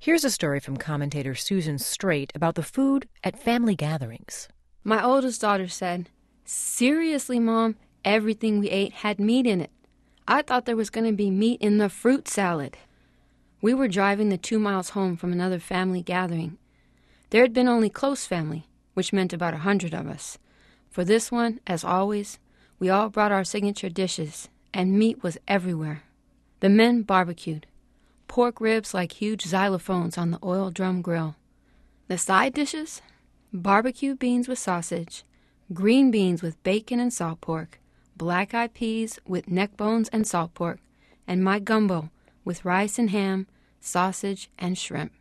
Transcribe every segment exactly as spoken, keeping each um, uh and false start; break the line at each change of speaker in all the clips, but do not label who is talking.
Here's a story from commentator Susan Straight about the food at family gatherings.
My oldest daughter said, "Seriously, Mom, everything we ate had meat in it. I thought there was going to be meat in the fruit salad." We were driving the two miles home from another family gathering. There had been only close family, which meant about a hundred of us. For this one, as always, we all brought our signature dishes, and meat was everywhere. The men barbecued. Pork ribs like huge xylophones on the oil drum grill. The side dishes? Barbecue beans with sausage, green beans with bacon and salt pork, black-eyed peas with neck bones and salt pork, and my gumbo with rice and ham, sausage and shrimp.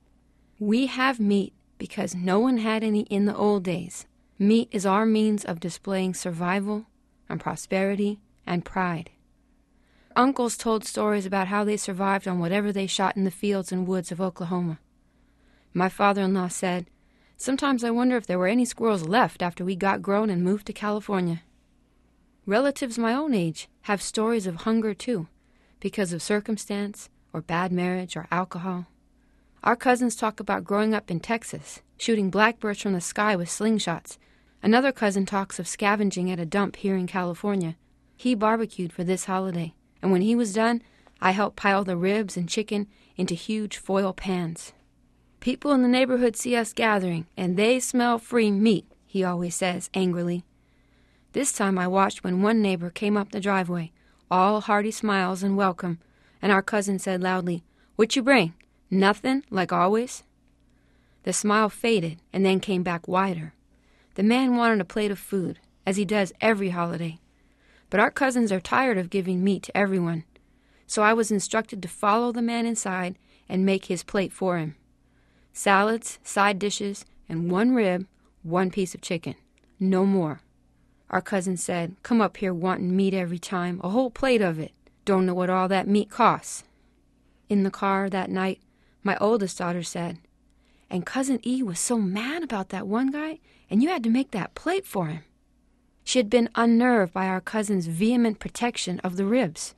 We have meat because no one had any in the old days. Meat is our means of displaying survival and prosperity and pride. Uncles told stories about how they survived on whatever they shot in the fields and woods of Oklahoma. My father-in-law said, "Sometimes I wonder if there were any squirrels left after we got grown and moved to California." Relatives my own age have stories of hunger, too, because of circumstance or bad marriage or alcohol. Our cousins talk about growing up in Texas, shooting blackbirds from the sky with slingshots. Another cousin talks of scavenging at a dump here in California. He barbecued for this holiday, and when he was done, I helped pile the ribs and chicken into huge foil pans. "People in the neighborhood see us gathering, and they smell free meat," he always says angrily. This time I watched when one neighbor came up the driveway, all hearty smiles and welcome, and our cousin said loudly, "What you bring? Nothing, like always?" The smile faded and then came back wider. The man wanted a plate of food, as he does every holiday. But our cousins are tired of giving meat to everyone, so I was instructed to follow the man inside and make his plate for him. Salads, side dishes, and one rib, one piece of chicken. No more. Our cousin said, "Come up here wanting meat every time, a whole plate of it. Don't know what all that meat costs." In the car that night, my oldest daughter said, "And Cousin E was so mad about that one guy, and you had to make that plate for him." She had been unnerved by our cousin's vehement protection of the ribs.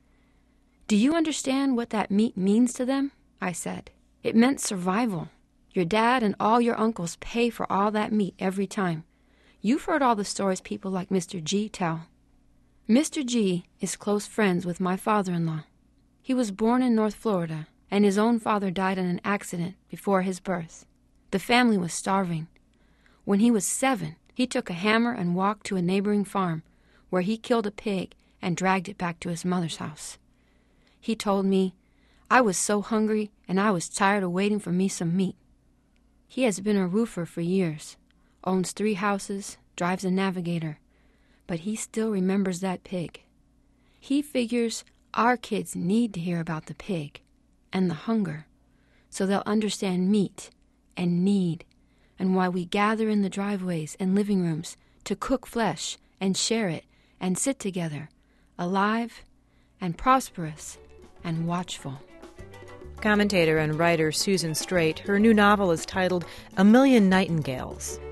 "Do you understand what that meat means to them?" I said. "It meant survival. Your dad and all your uncles pay for all that meat every time. You've heard all the stories people like Mister G tell." Mister G is close friends with my father-in-law. He was born in North Florida, and his own father died in an accident before his birth. The family was starving. When he was seven, he took a hammer and walked to a neighboring farm, where he killed a pig and dragged it back to his mother's house. He told me, "I was so hungry, and I was tired of waiting for me some meat." He has been a roofer for years, owns three houses, drives a Navigator, but he still remembers that pig. He figures our kids need to hear about the pig and the hunger, so they'll understand meat and need, and why we gather in the driveways and living rooms to cook flesh and share it and sit together, alive and prosperous and watchful.
Commentator and writer Susan Straight, her new novel is titled A Million Nightingales.